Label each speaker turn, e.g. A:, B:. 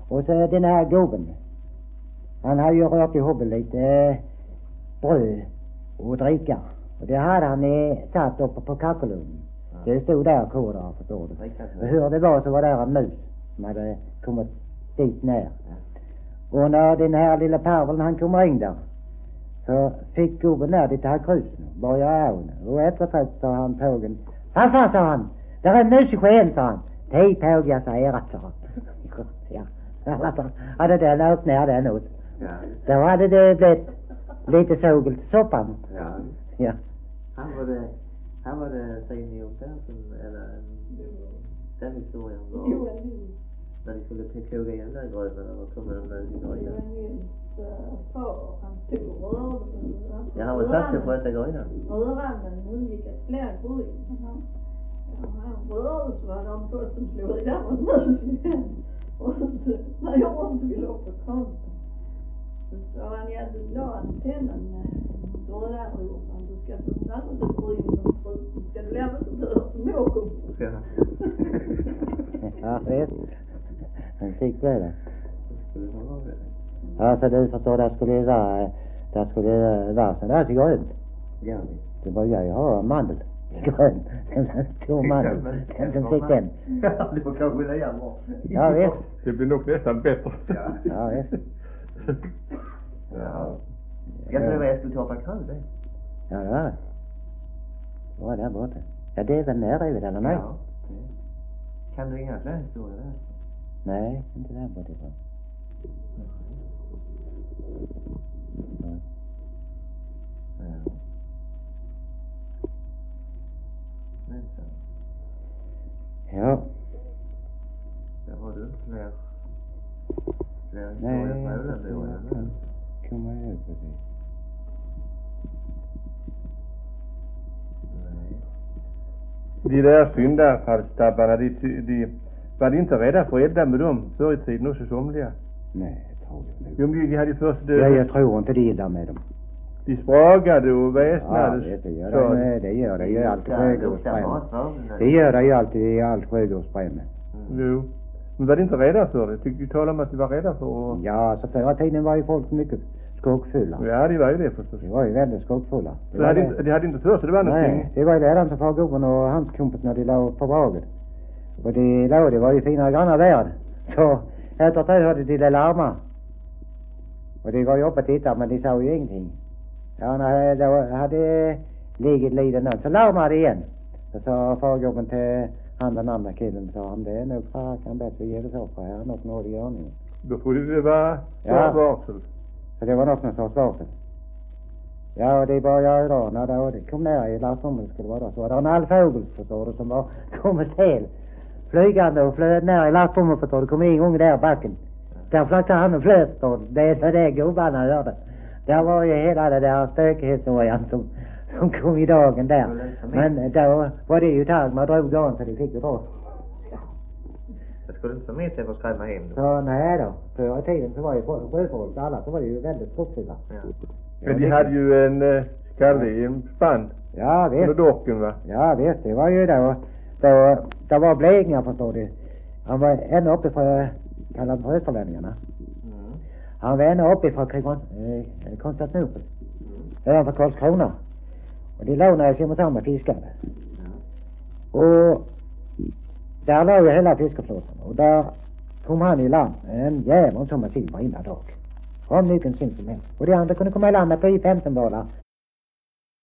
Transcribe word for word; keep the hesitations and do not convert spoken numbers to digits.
A: Och så den här gubben, han har ju rört ihop lite eh, bröd och dricka. Och det hade han eh, satt uppe på kackelugnen. Ja. Det stod där kor där, förstår du. Och hur det var så var där en mus som hade kommit dit ner. Ja. Och när den här lilla parveln han kom in där, så fick gubben där dit här krusen och började åna. Och efterträtt sa han pågen. Farfar, sa han, där är en mus i skén, sa han. Hej påg, jag sa erat, sa han. Ja. Hade det lagt ner den åt. Ja. Då hade det blivit lite sågel till soppan.
B: Ja.
A: Ja.
B: Han var det, han var det senior Persson, eller den historien var.
C: Jo, en
B: när de skulle koka igen den gröten och komma den där i gröten.
C: Han tog rörelsen.
B: Ja, han var satt sig på att äta gröten.
C: Röranden undgick att flera bryd. Han rörelse var de två som slog i där och mus. Och när jag inte ville åka på konten, så sa han, ja, du la antennen då där och du ska få stanna till bryn som brud. Ska du lämna så dör som åker.
B: Ja.
A: Ja, vet. Han fick det där. Ja, så du förstår, där skulle det vara, där skulle det vara sån där till grönt.
B: Ja.
A: Det var jag ha mandel. Grön. Stor mandel. Den som fick den.
B: Ja, det var kanske det jag var.
A: Ja, vet.
D: Det blir nog nästan bättre.
B: Ja.
A: Ja, vet.
B: Ja. Jag tror vad jag skulle ta på kall det.
A: Ja, det var det. Det var där borta. Ja, det är väl nära vid eller nej?
B: Ja. Kan du inga fler historier där?
A: Nej, inte där borta ifrån. Nej.
B: Ja. Men så.
A: Ja.
B: Där har du inte fler. Fler
A: Nej,
B: historier på Ölandsborgen, eller?
A: Kommer jag ihåg precis.
D: De där syndafallstabbarna, de, de var de inte rädda för att elda med dem förr i tiden också somliga?
A: Nej, det tror jag nog.
D: Jo, men de hade ju först död.
A: Ja, jag tror inte det illa med dem.
D: De spragade och väsnades.
A: Ja, det gör det. Nej, det gör det ju alltid sjögårdsbrännare. Det gör det ju alltid i allt sjögårdsbrännare.
D: Jo. Men var de inte rädda för det? Tyckte du tala om att de var rädda för att...
A: Ja, så förra tiden var ju folk mycket skogfulla.
D: Ja, de var ju det förstås.
A: De var ju väldigt skogfulla.
D: De hade, inte, de hade inte för sig det var någonting.
A: Nej, det var ju redan som fargubben och hans kompis när de låg på vraget. Och de låg, det var ju fina grannar där. Så efter det hade de det larma. Och de var ju uppe och tittade, men de sa ju ingenting. Ja, när då hade ligget liden så larmade det igen. Så sa fargubben till han den andra killen, sa han, det är nog farkan bättre att ge det så, för här är något nådig görning.
D: Då trodde det var
A: ja.
D: varsel.
A: Så det var något någon sorts varsel. Ja, och det började då, när då det kom ner i lastrummet skulle vara då, så var det en allfågel, förstår du, som var kommit hel. Flygande och flöt ner i lastrummet, förstår du, kom en gång där i backen. Där flackade han och flöt, förstår du. Det är så det gubbarna hörde. Där var ju hela det där stökhistorien som, som kom i dagen där. Men då var det ju tag man drog garn så det fick ju dra.
B: Jag skulle inte som med sig för att skrämma hem då.
A: Så nej då. Förr i tiden så var ju sjöfolk alla så var det ju väldigt skogsfulla.
B: Ja.
D: Men de hade ju en uh, skalle i en spann.
A: Ja, visst.
D: Under docken, va?
A: Ja, visst. Det var ju då. Då, då var Blekingar, förstår du. Han var ännu uppe för, kallad för Österlänningarna.
B: Mm.
A: Han var ännu uppe för eh, Konstantinopel. Mm. Över Karlskrona. Och de låg när jag kommer samma fiskare. Ja. Och där låg ju hela fiskeflottan. Och där kom han i land. En jävel som var till varenda dag. Om vilken sin som helst. Och det andra kunde komma i land med tio femton balar